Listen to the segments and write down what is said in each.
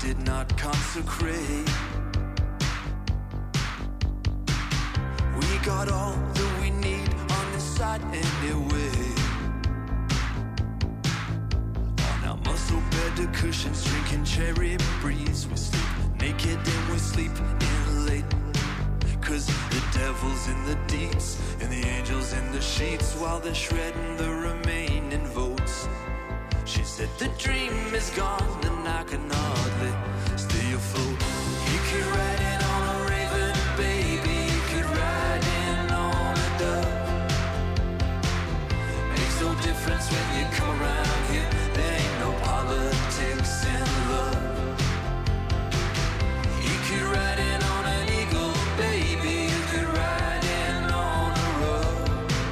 did not consecrate. We got all that we need on this side anyway. On our muscle bed cushions, drinking cherry breeze. We sleep naked and we sleep in late. 'Cause the devil's in the deets and the angels in the sheets, while they're shredding the remaining votes. She said the dream is gone and I can hardly stay afloat. You could ride in on a raven, baby. You could ride in on a dove. Makes no difference when you come around here. There ain't no politics in love. You could ride in on an eagle, baby. You could ride in on a rug.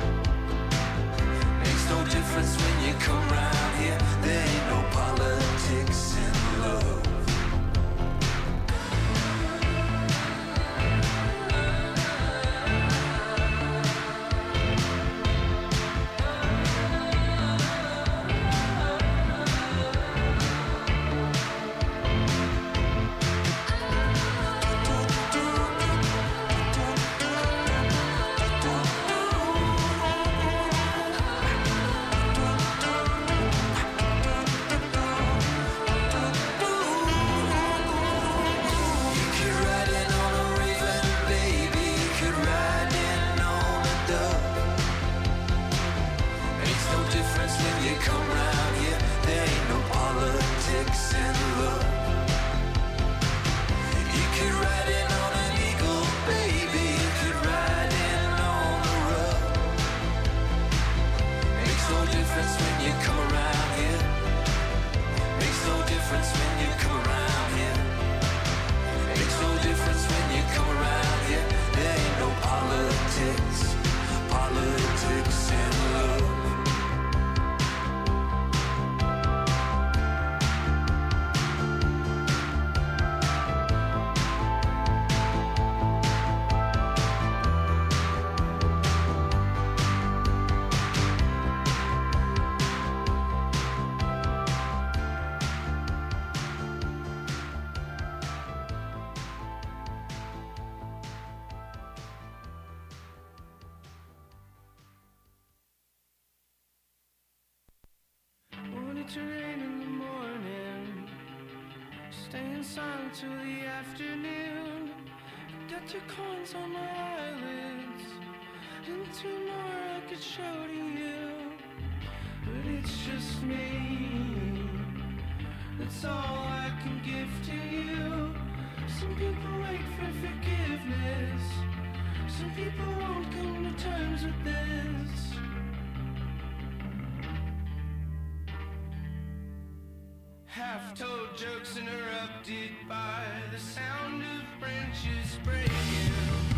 Makes no difference when you come around here. There ain't no politics in love. To rain in the morning, staying silent till the afternoon. Got your coins on my eyelids, and two more I could show to you. But it's just me, that's all I can give to you. Some people wait for forgiveness, some people won't come to terms with this. Half-told jokes interrupted by the sound of branches breaking.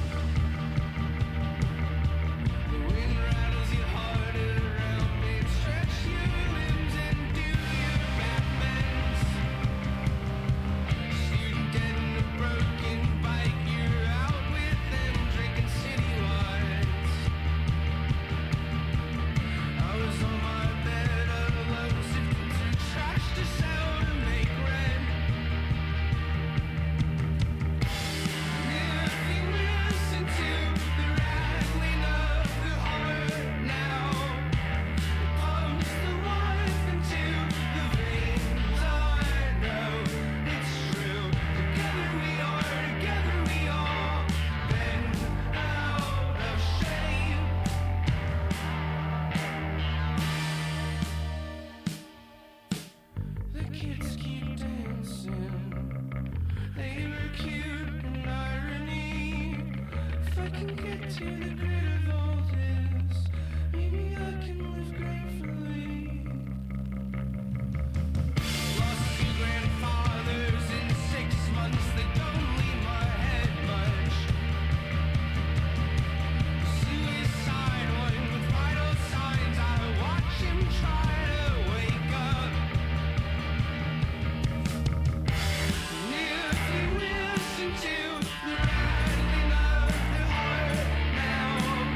The wind rattles your heart around me, stretch your limbs and do your backbends. Student dead in a broken bike, you're out with them drinking city lights. I was on my bed alone, sifting through trash to sell to make rent. Nothing listen to the rattling of the heart now. It pumps the life into the veins. I know it's true. Together we all been out of shape. The kids keep dancing. They were cute in irony. If I can get to the grit of all this, maybe I can live gratefully. Lost two grandfathers in 6 months. They don't leave my head much. Suicide one with vital signs. I watch him try to wake up. If you listen to the rattling of the heart now,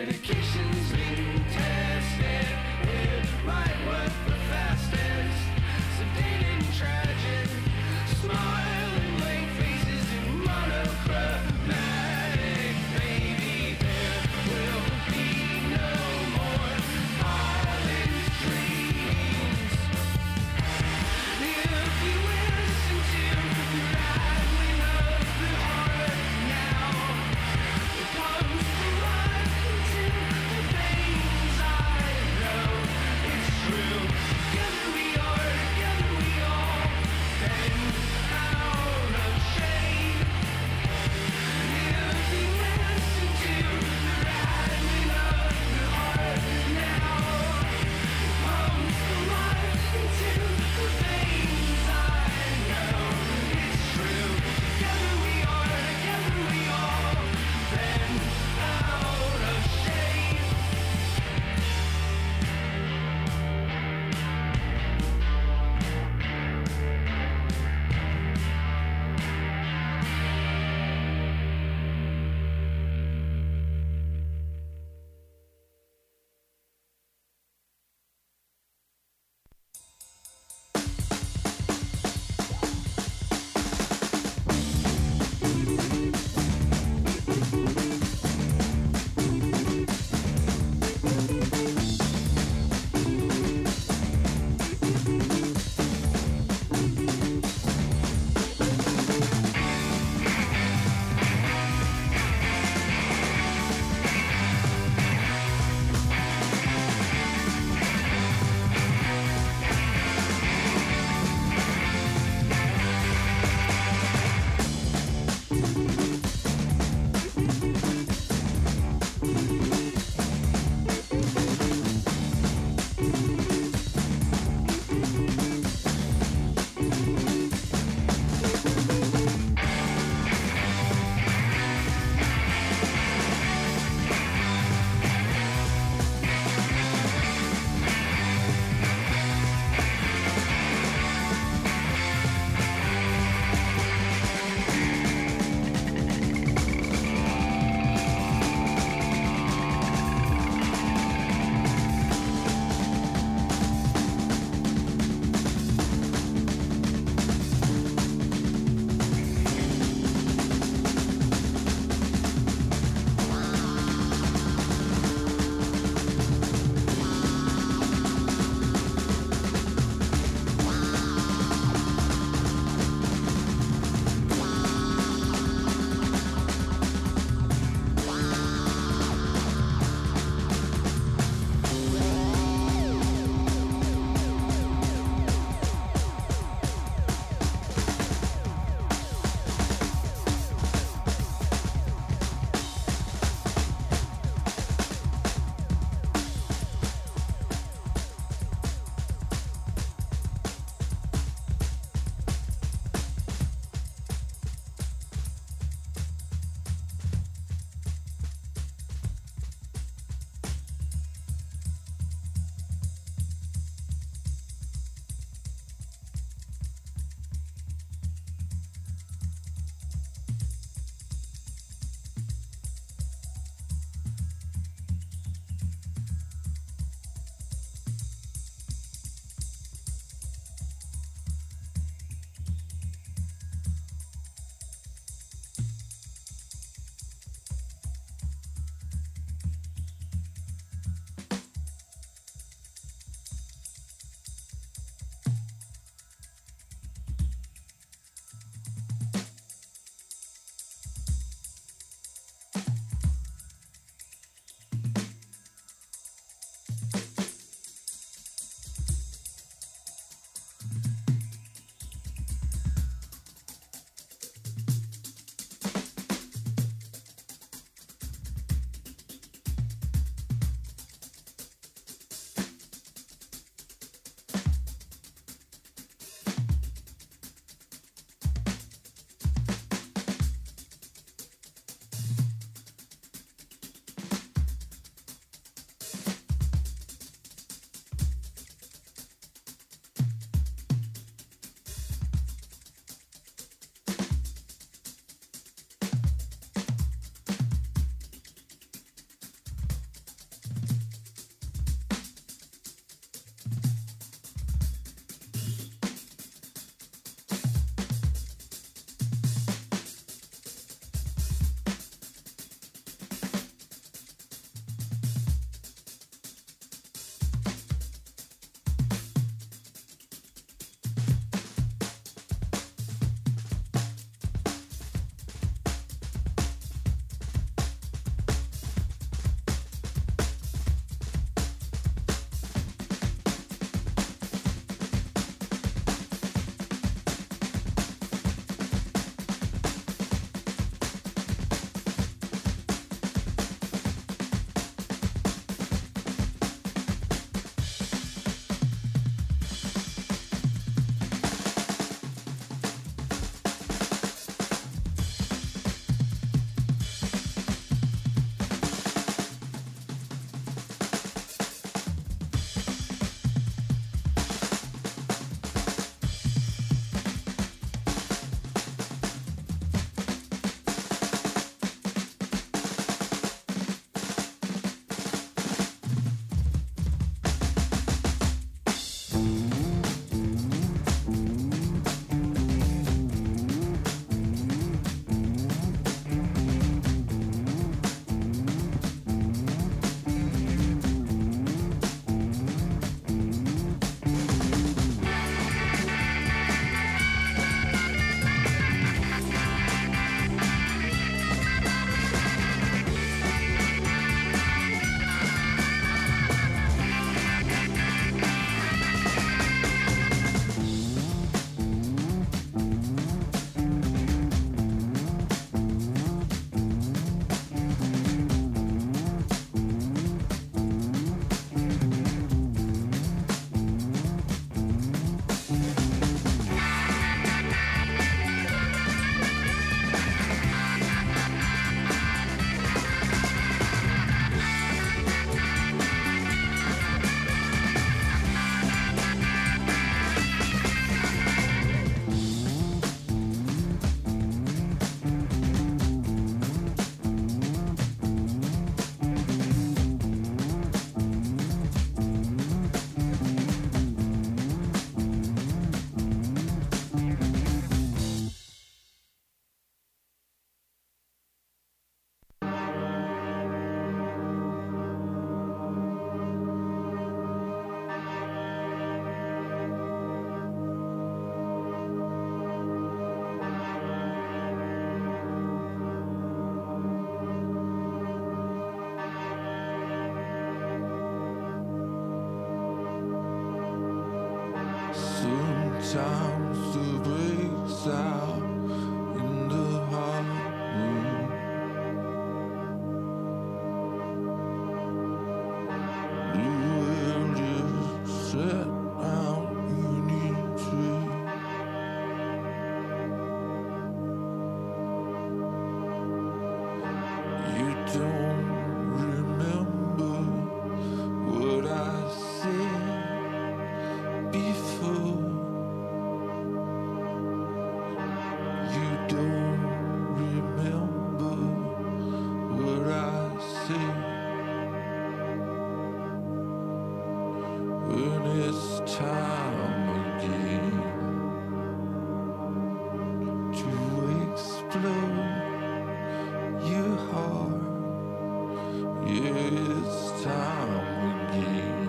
medication's been tested. It might work the fastest. Sedated and tragic. Smiling blank faces in monochromatic. Baby, there will be no more violent dreams. If you listen to the rattling of the heart now, it comes to life into the veins. I know it's true. Sometimes the breaks out in the harbor. The world is set out unity. You don't remember what I said before. You don't remember what I said. When it's time again to explode your heart. Yeah, it's time again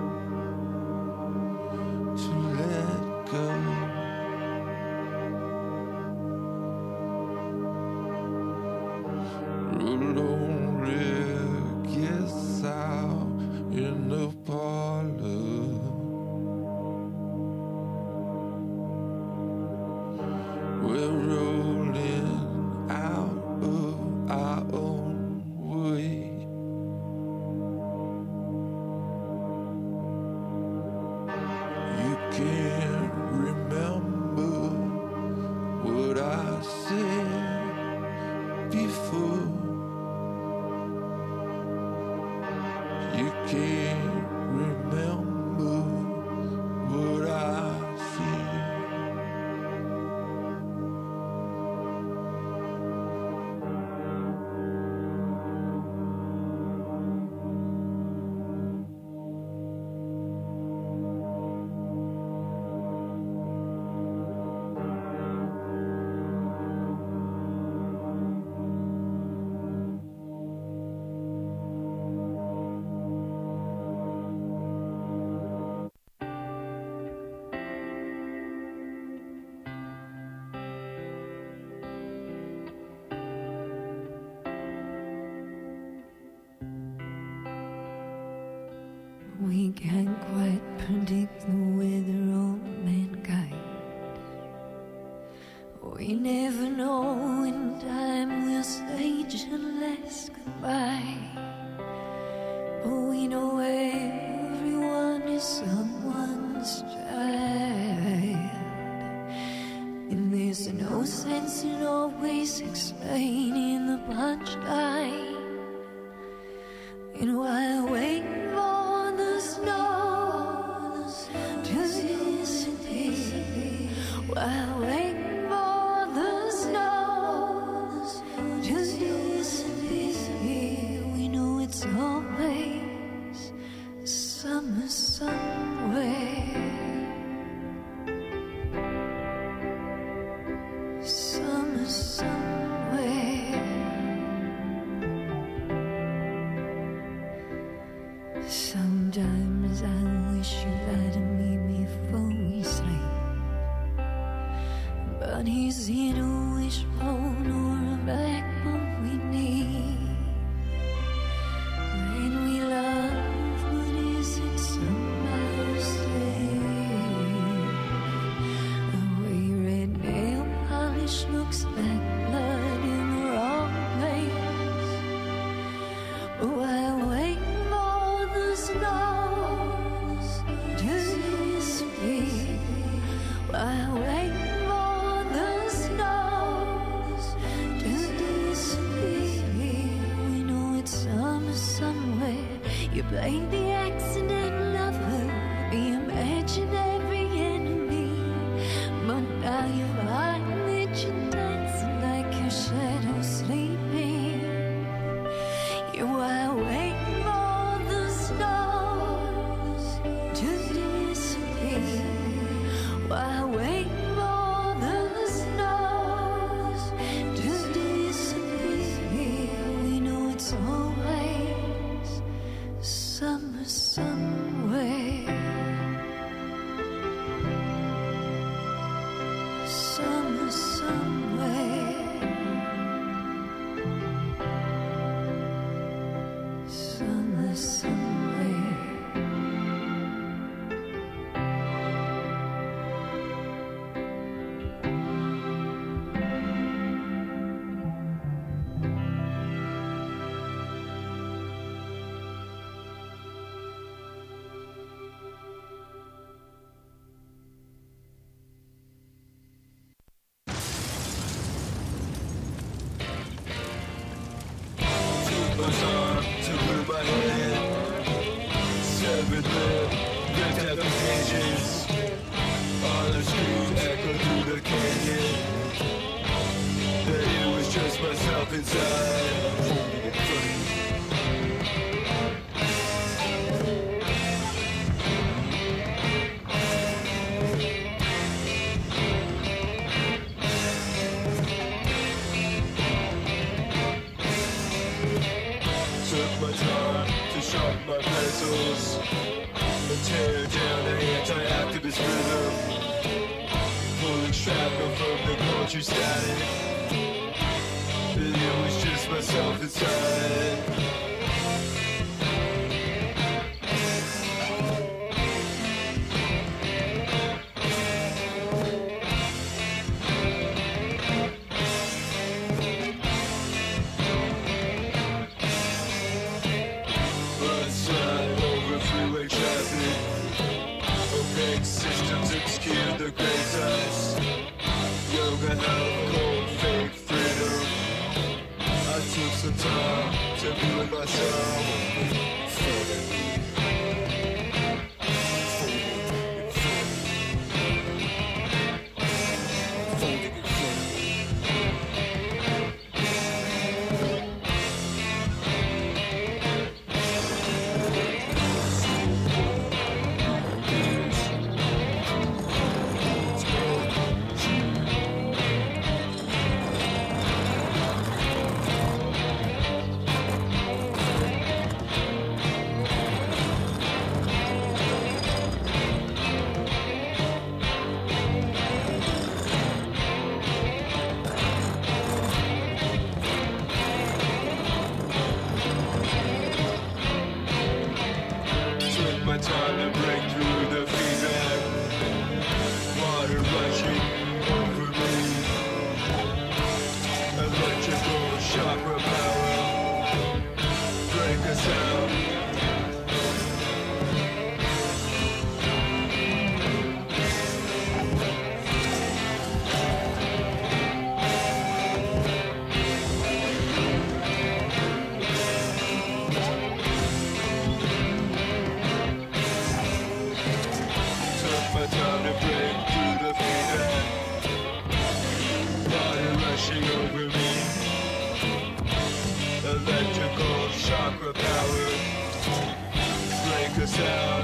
to let go. Lonely guest out in the parlor. We're rolling out of our own way. You can't remember what I said before. You can't remember what I said. We can't quite predict the weather or mankind. We never know when time will stage a last goodbye. But we know everyone is someone's child. And there's no sense in always explaining the punchline. And while waiting for the snow to disappear, while waiting for the snow to disappear, we know it's always summer somewhere. Summer somewhere. Sometimes I wish you lied to me before we sleep, but he's in a wishbone or a backbone we need. When we love, but is it somehow safe? The way red nail polish looks like blood in the wrong place. But while waiting for the snows to disappear, while waiting for the snows to disappear, we know it's summer somewhere. You blame the accident lover, the imaginary enemy, but now you find that you're dancing like your shadow sleeping. You are waiting for the snows to disappear, while waiting for the snows to disappear. We know it's always summer somewhere. Summer somewhere. Summer somewhere. with lip, ripped out the pages. On the screen, echo through the canyon. That it was just myself inside, holding it funny. Took my time to sharpen my pencils and tear down the anti-activist rhythm, pulling shrapnel from the culture static. But it was just myself inside. Systems obscure the great size. Yoga, health, cold, fake freedom. I took some time to be with myself. Time to break through the feedback. Water rushing over me. Electrical chakra power. Break us out. Time to break through the feedback. Water rushing over me. Electrical chakra power. Break us out.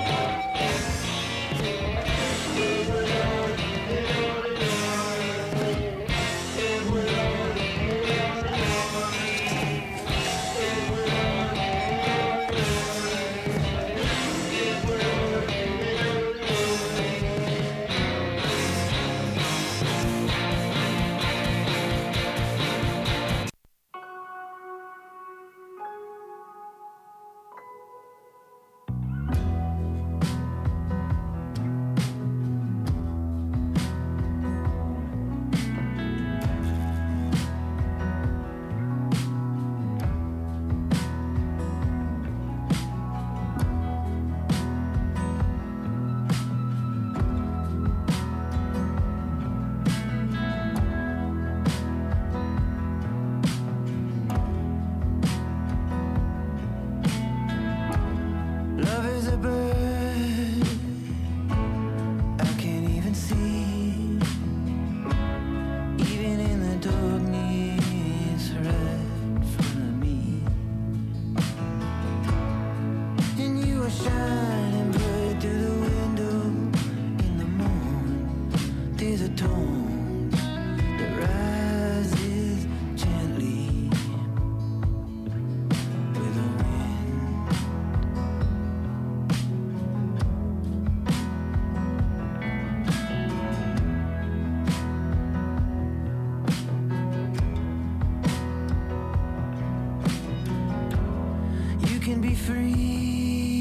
can be free,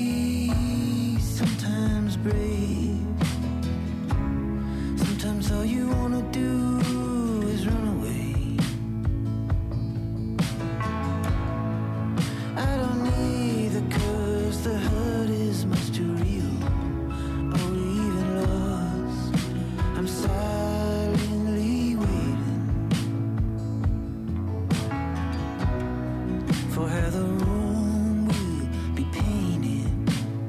sometimes brave. Sometimes all you wanna do is run away. I don't need the curse, the hurt is much too real. Or even lost, I'm silently waiting for how the room will be painted.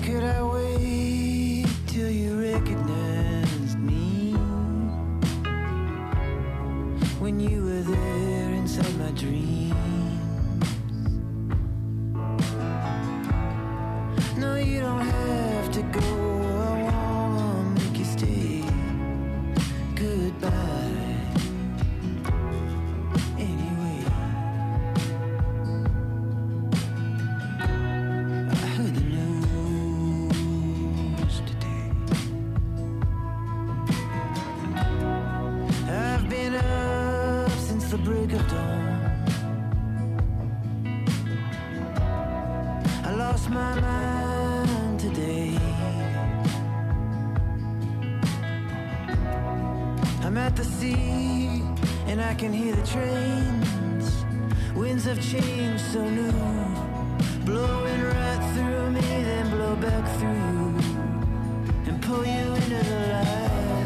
Could I wait till you recognized me when you were there inside my dreams? No, you don't have to go. I wanna make you stay. Goodbye. Anyway, I heard the news today. I've been up since the break of dawn. I lost my mind today. I'm at the sea and I can hear the trains. Winds have changed so new, blowing right through me, then blow back through and pull you into the light.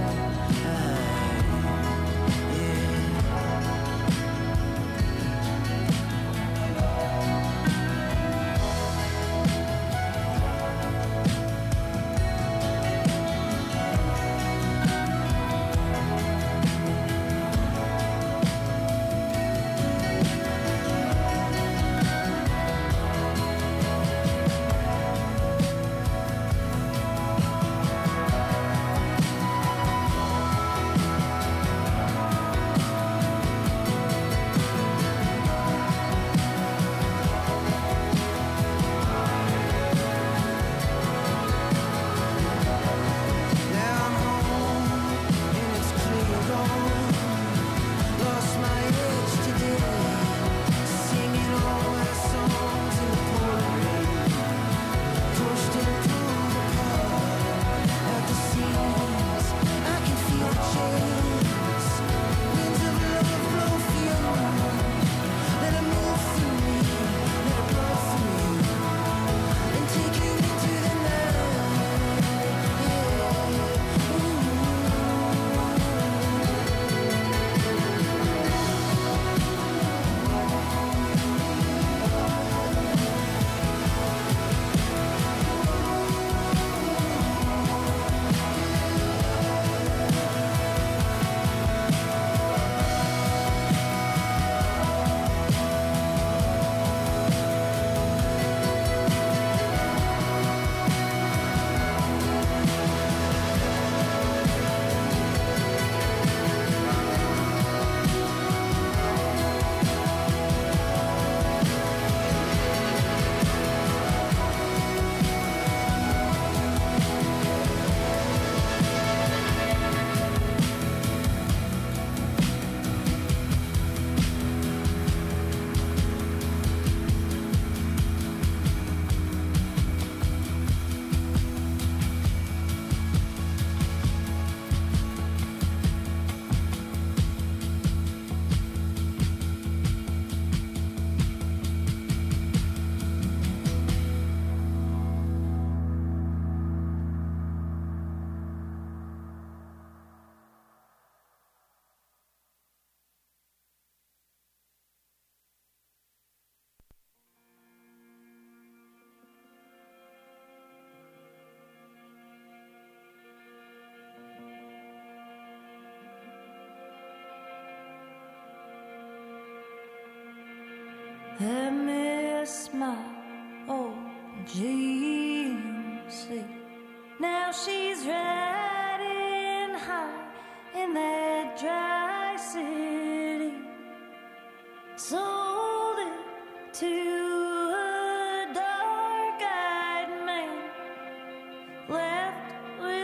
I miss my old GMC. Now she's riding high in that dry city. Sold it to a dark-eyed man, left with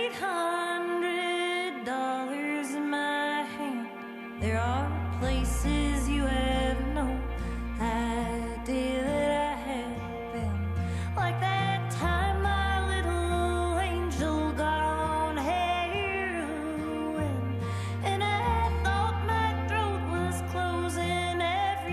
$800 in my hand. There are places you have no idea that I have been, like that time my little angel got on heroin, and I thought my throat was closing every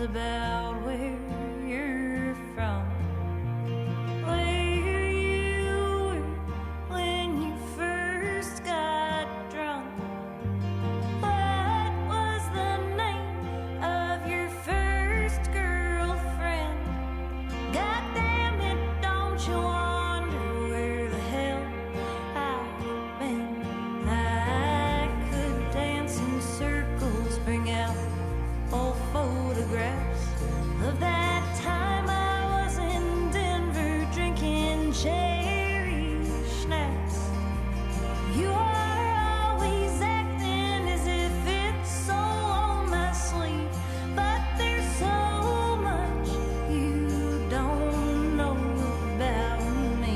about where you're from. Where you were when you first got drunk. What was the name of your first girlfriend? God damn it, don't you wonder where the hell I've been? I could dance in circles, bring out old photographs of that time I was in Denver drinking cherry schnapps. You are always acting as if it's so on my sleeve, but there's so much you don't know about me.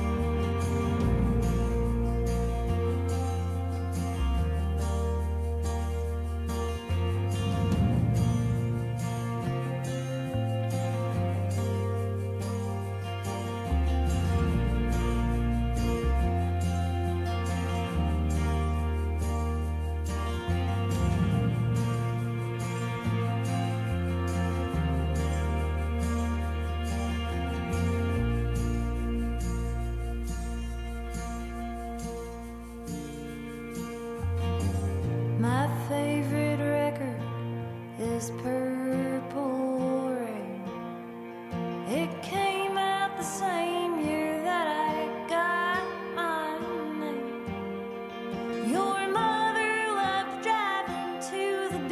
My favorite record is Purple Rain. It came out the same year that I got my name. Your mother loved driving to the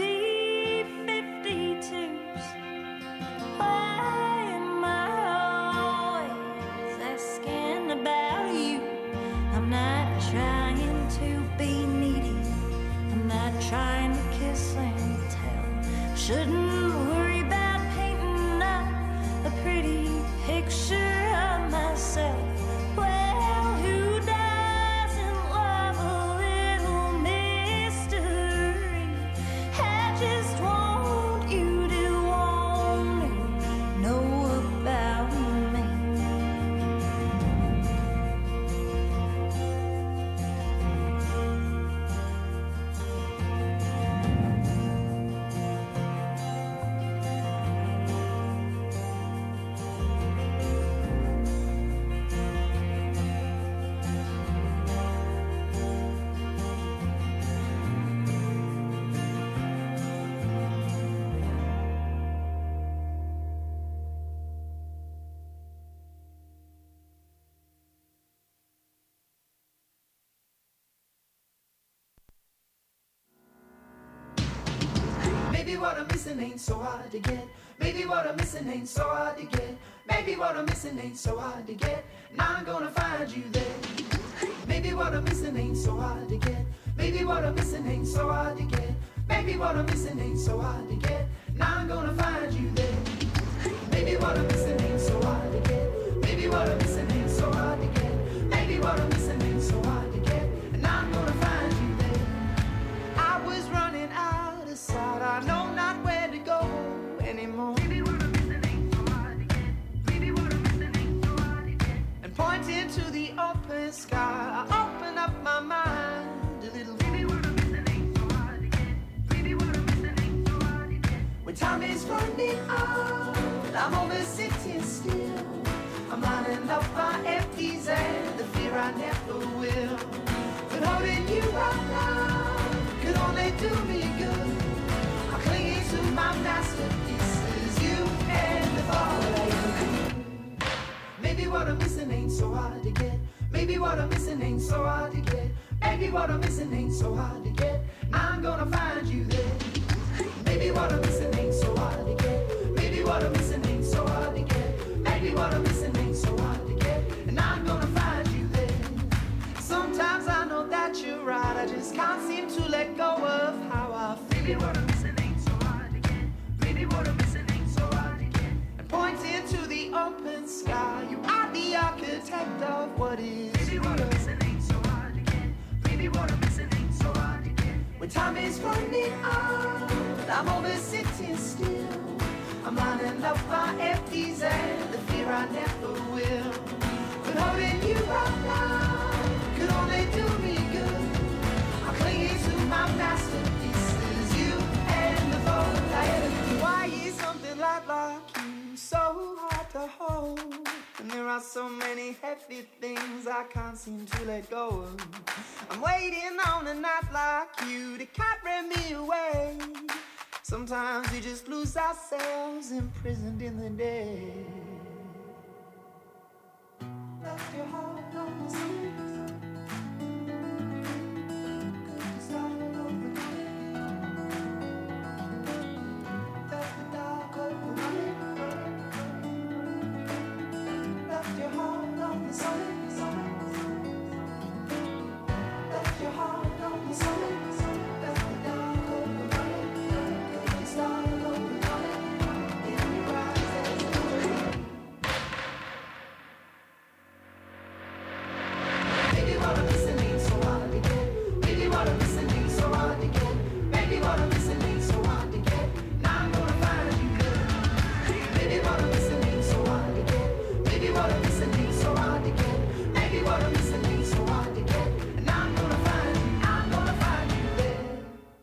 B-52s. Why am I always asking about you? I'm not trying to be needy. I'm not trying to kiss and tell. Shouldn't worry about painting up a pretty picture of myself. Well, who doesn't love a little mystery? I just want you to want to know about me. Maybe what I'm missing ain't so hard to get. Maybe what I'm missing ain't so hard to get. Maybe what I'm missing ain't so hard to get. Now I'm gonna find you there. Maybe what I'm missing ain't so hard to get. Maybe what I'm missing ain't so hard to get. Maybe what I'm missing ain't so hard to get. Now I'm gonna find you there. Maybe what I'm missing ain't so hard to get. Maybe what I'm missing ain't so hard to get. Maybe what I'm missing ain't so hard to get. And now I'm gonna find you there. I was running out of sight. I know not where to go anymore. Maybe what I'm missing ain't so hard to get. Maybe what I'm missing ain't so hard to get. And pointing to the open sky, I open up my mind a little. Maybe what I'm missing ain't so hard to get. Maybe what I'm missing ain't so hard to get. When time is running out, I'm always sitting still. I'm lining up my empties and the fear I never will. But holding you right now could only do me good. I'm clinging to my masterpieces, you and the fall I am. Maybe what I'm missing ain't so hard to get. Maybe what I'm missing ain't so hard to get. Maybe what I'm missing ain't so hard to get. I'm gonna find you there. Maybe what I'm missing ain't so hard to get. Maybe what I'm missing ain't so hard to get. Maybe what I'm missing ain't so hard to get. And I'm gonna find you there. Sometimes I know that you're right. I just can't seem to let go of how I feel. Maybe what I'm missing ain't so hard to get. Maybe what I'm missing ain't so hard to get. And pointing to the open sky, you are the architect of what is. Maybe what I'm missing ain't so hard to get. Maybe what I'm missing ain't so hard to get. When time is running out, I'm always sitting still. I'm lining up my empties and the fear I never will. But holding you right now could only do me good. I'm clinging to my masterpieces, you and the vote. Why is something are so many heavy things I can't seem to let go of. I'm waiting on a night like you to carry me away. Sometimes we just lose ourselves imprisoned in the day. Left your heart on the streets. Could you start all over again? Left the dark open running. Left your heart on the streets. Left your heart on the streets. Left the dark open running. Could you start all over again? In your eyes there's a dream. Baby, what I'm missing ain't so hard to get. Baby, what I'm missing ain't so hard to get. Baby, what I'm missing ain't so hard to get. Now I'm gonna find you good. Baby, what I'm missing ain't so hard to get. Baby, what I'm missing ain't so hard to get. Baby, what I'm missing ain't so hard to get. And I'm gonna find you there.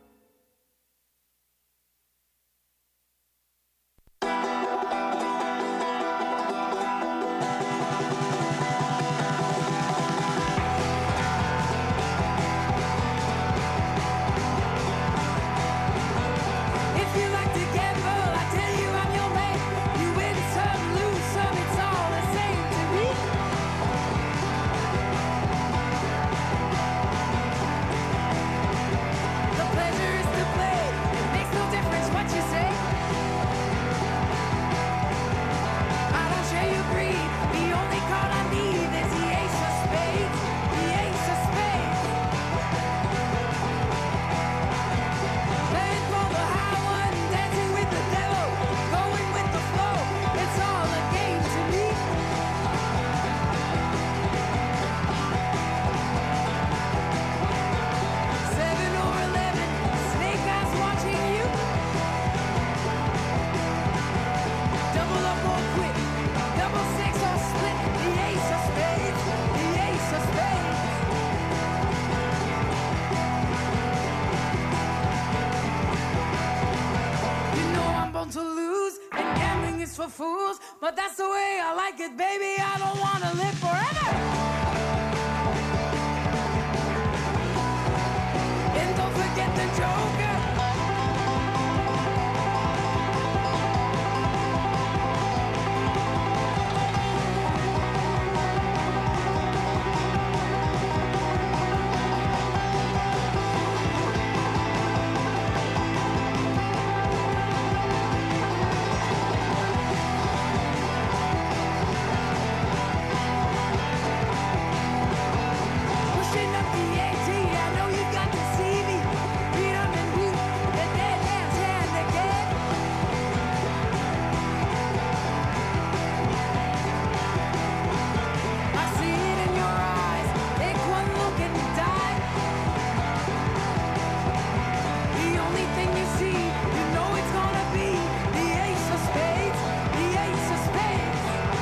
If you like to gamble, I tell you I'm your man. You win some, lose some, it's all the same to me. The pleasure is to play. It makes no difference what you say. I don't share your greed. The only card I need is the ace of spades. The ace of spades. Playing for the high one, dancing with the devil, going with the flow. It's all a game to me. Seven or 11, snake eyes watching you. Double up or quit, double six or split. The ace of spades, the ace of spades. You know I'm born to lose, and gambling is for fools. But that's the way I like it, baby. I don't wanna live forever. And don't forget the Joker. Pushing up the AT, I know you got to see me. Beat 'em and boot, the dead man's hand again. I see it in your eyes, take one look and die. The only thing you see, you know it's gonna be the ace of spades, the ace of spades.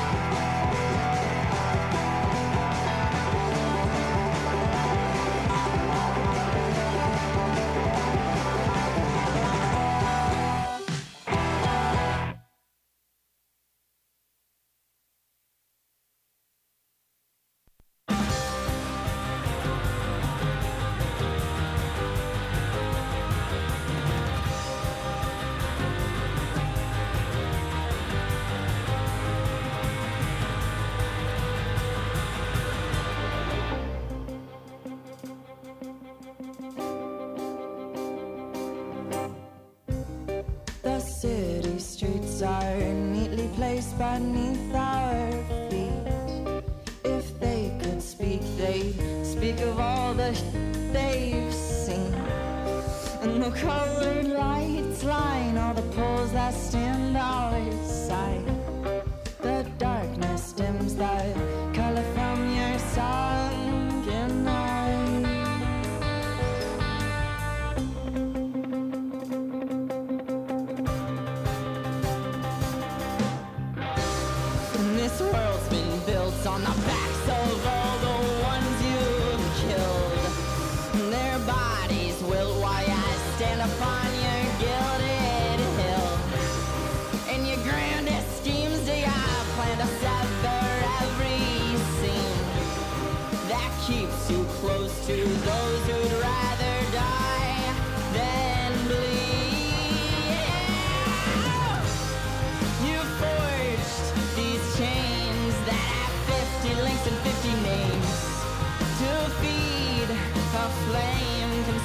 The city streets are neatly placed beneath our feet. If they could speak, they'd speak of all the they've seen. And the colored lights line all the poles that stand outside. The darkness dims the color from your sunken eyes. And this world's been built on the backs of all the ones you've killed. And their bodies wilt while I stand upon your gilded hill. In your grandest schemes, do you plan to sever every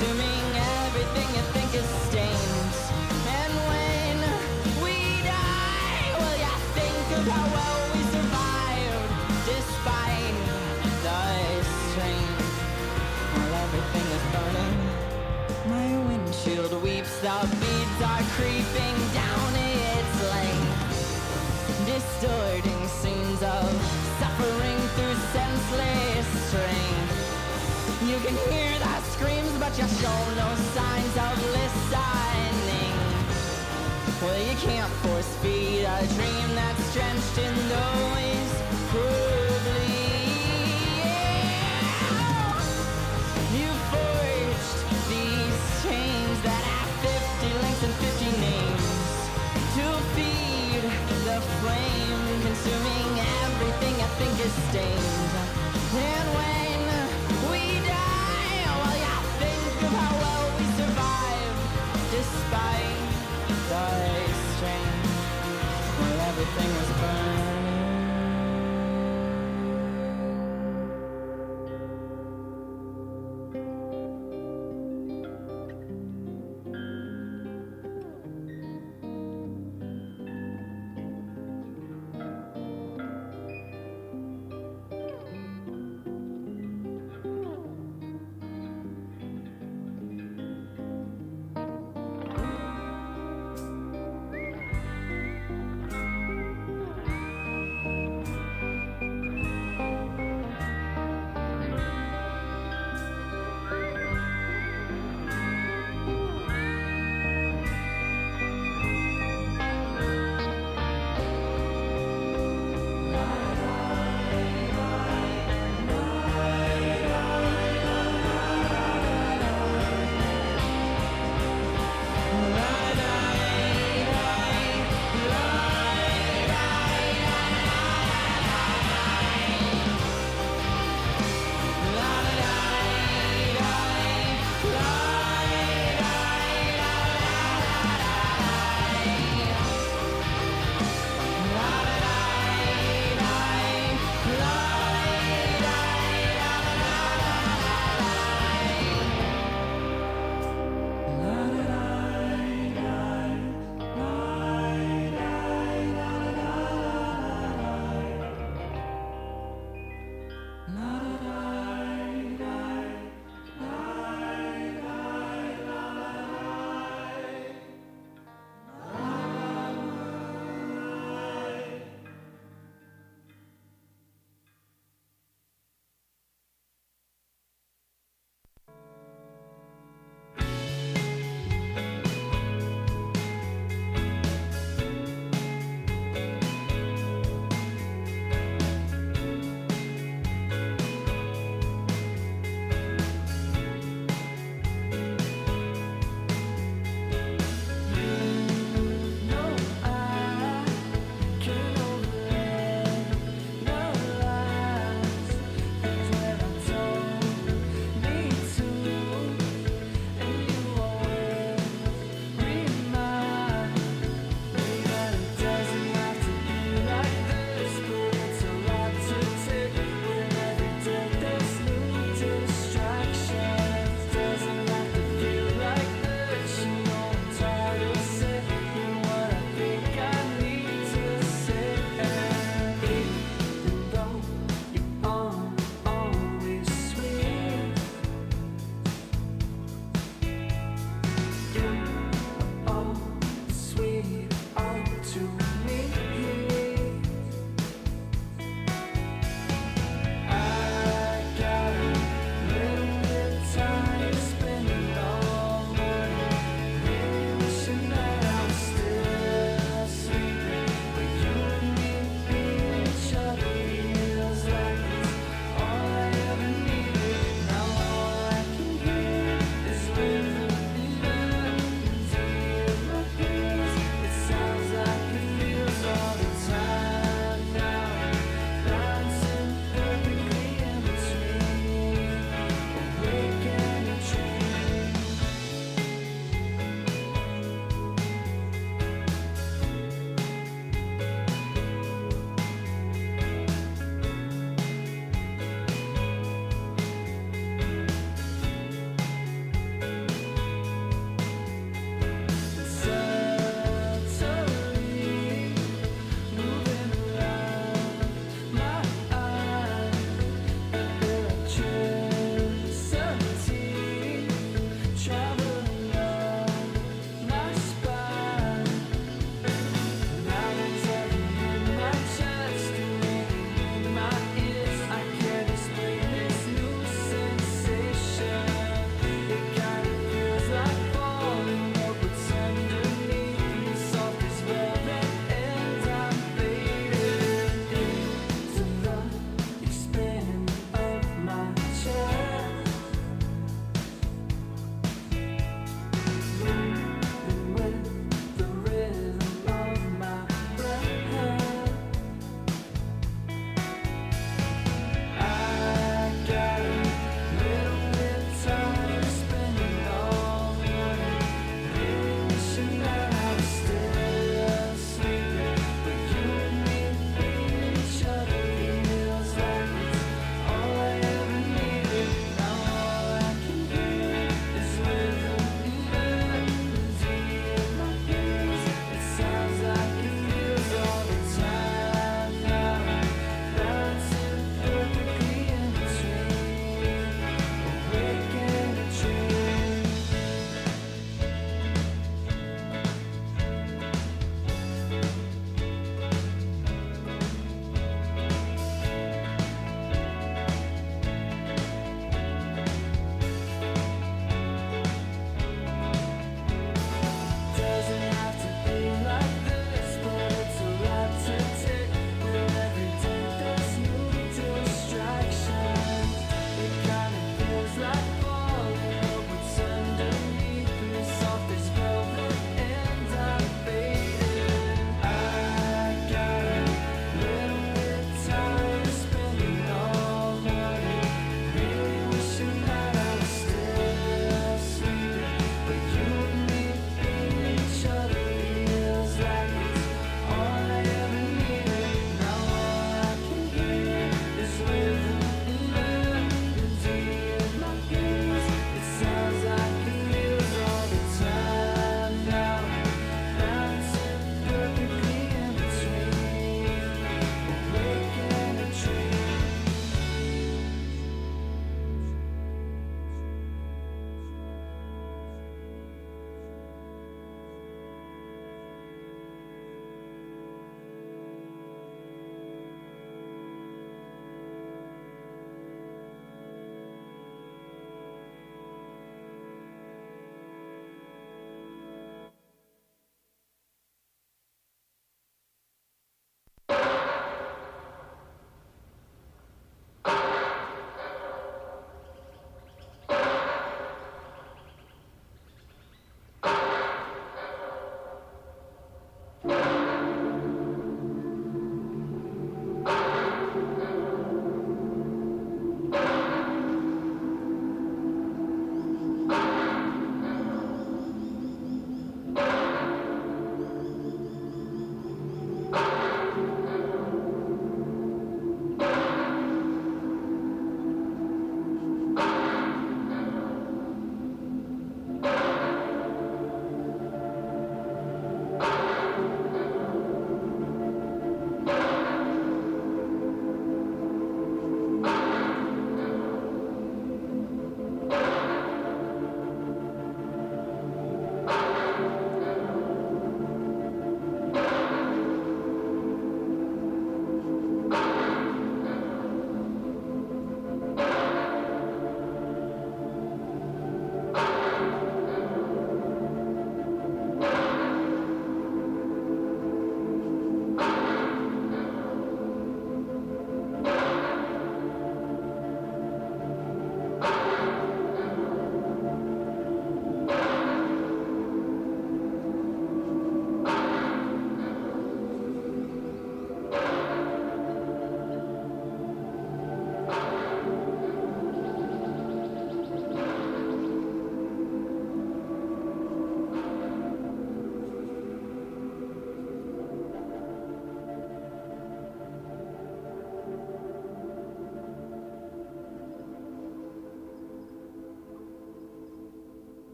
consuming everything you think is stained. And when we die, will you think of how well we survived despite the strain? While everything is burning, my windshield weeps, the beads are creeping down its length, distorting scenes of suffering through senseless strength. You can hear the screams, but you show no signs of listening. Well, you can't force feed a dream that's drenched in noise. You forged these chains that have 50 links and 50 names to feed the flame, consuming everything I think is stained. And when we die, well, you think of how well we survive despite the strain. Well, everything was burned.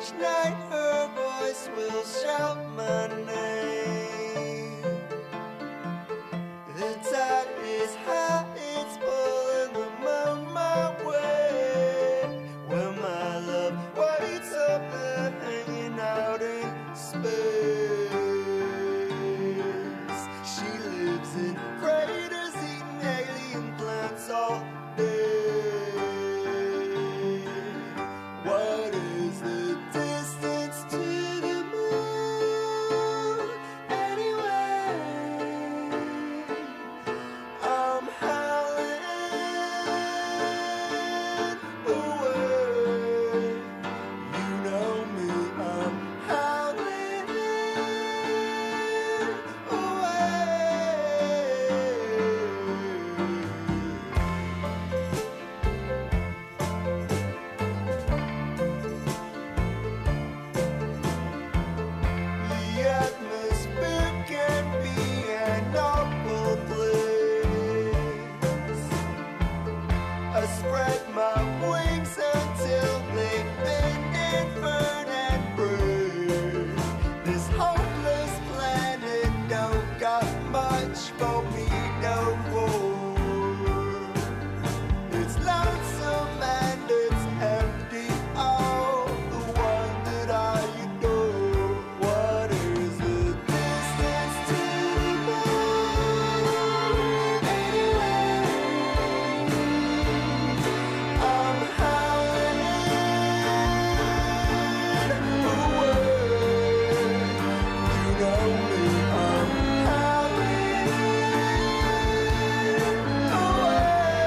each night her voice will shout my name. The tide is high, it's pulling the moon my way. Where my love waits up there hanging out in space. She lives in craters eating alien plants all day. What is the distance to the moon anyway? I'm howling away. You know me, I'm howling The atmosphere can be an awful place. I spread my wings until they bend and burn and break. This hopeless planet don't got much for me no more. It's lonesome and it's empty, all the one that I adore. What is the distance to the moon anyway? I'm howling away. You know me, I'm howling away.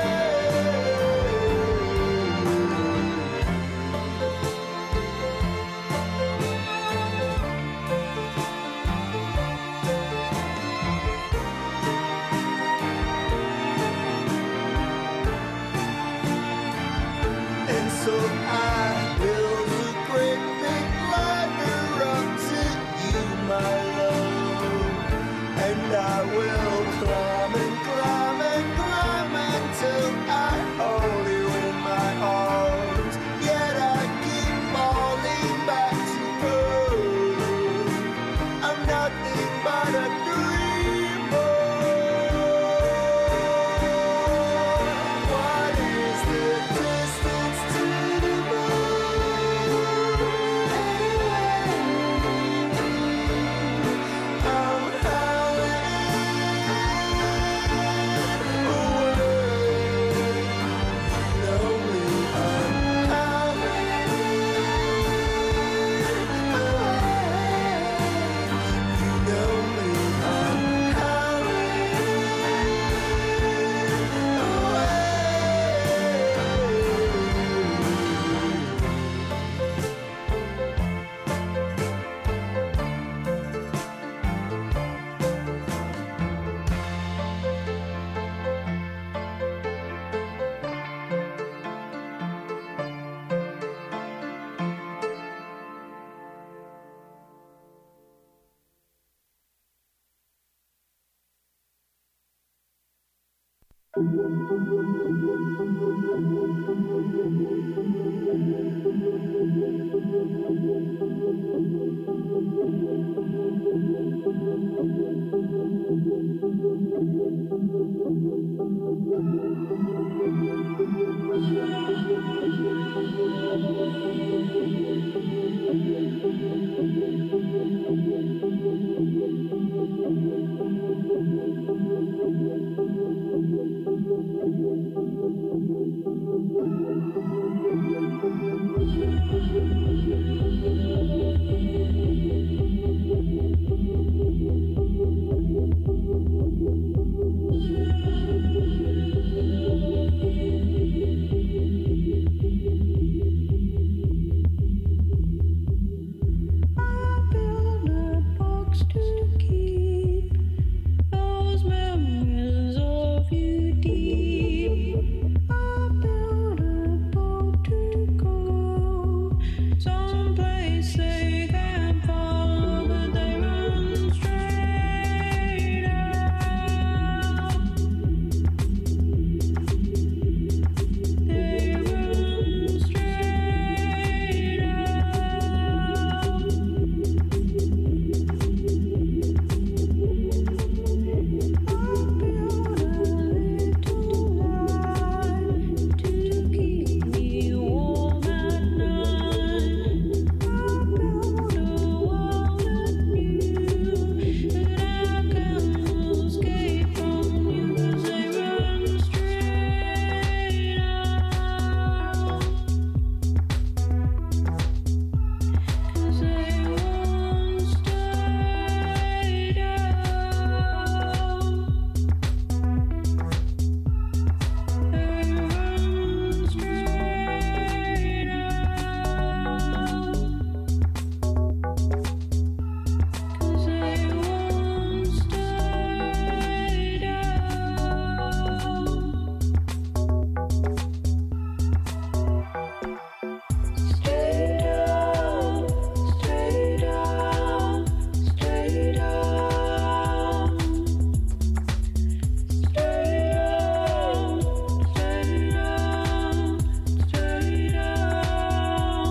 And so I build a great big ladder up to you, my love. And I will climb and climb and climb until I hold you in my arms. Yet I keep falling back to earth. I'm nothing but a dreamer. What is the distance to the moon anyway? I'm howling away. You know me, I'm howling away. You know me, I'm howling away.